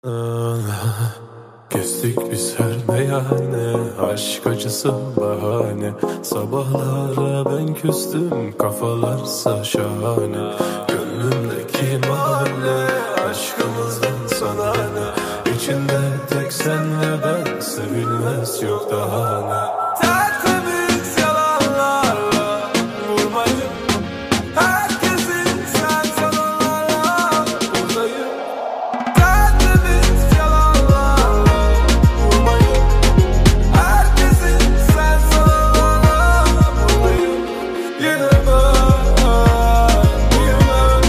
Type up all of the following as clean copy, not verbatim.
Kestik biz her meyhane, aşk acısı bahane. Sabahlara ben küstüm, kafalarsa şahane. Gönlümdeki mahalle, aşkımızdan sana ne? İçinde tek sen ve ben, sevilmez yok daha ne? Tertemiz yalanlarla vurmayı, herkesin sen sananlarla buradayım. Tertemiz yalanlarla vurmayı, herkesin sen sananlarla buradayım. Yine ben, yine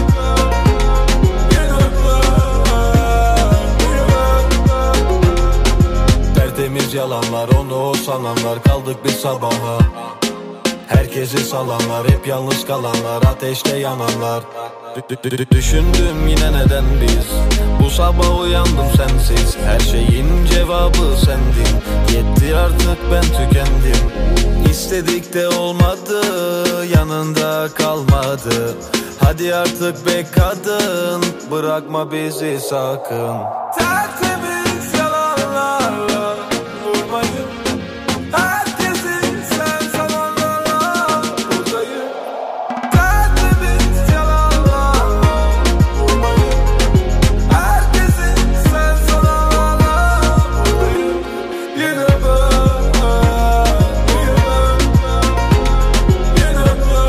ben. Tertemiz yalanlar, onu o sananlar, kaldık bir sabaha. Herkesi salanlar, hep yalnız kalanlar, ateşte yananlar. Düşündüm yine neden biz, bu sabah uyandım sensiz. Her şeyin cevabı sendin, yetti artık ben tükendim. İstedik de olmadı, yanında kalmadı. Hadi artık be kadın, bırakma bizi sakın. Tertemiz yalanlarla vurmayı, herkesin sen sananlarla buradayım. Tertemiz yalanlarla vurmayı, herkesin sen sananlarla buradayım. Yine ben, yine ben, yine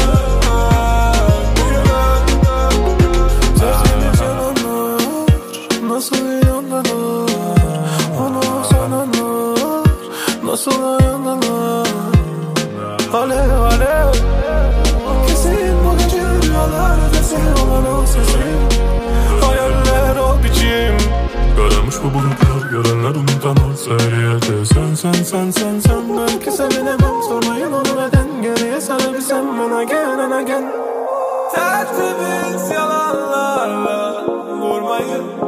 ben, tertemiz yalanlar, nasıl inanılır? Onu sananlar, nasıl dayanılır? Alev alev, kesin bu gece rüyalarda sen olan o sesin. Hayaller o biçim, Karamış bu bulutlar, görenler unutamaz. Söyleyete sen. belki sevinemem, sormayın onu neden. Geriye sarabilsem ben again and again. Tertemiz yalanlarla vurmayı,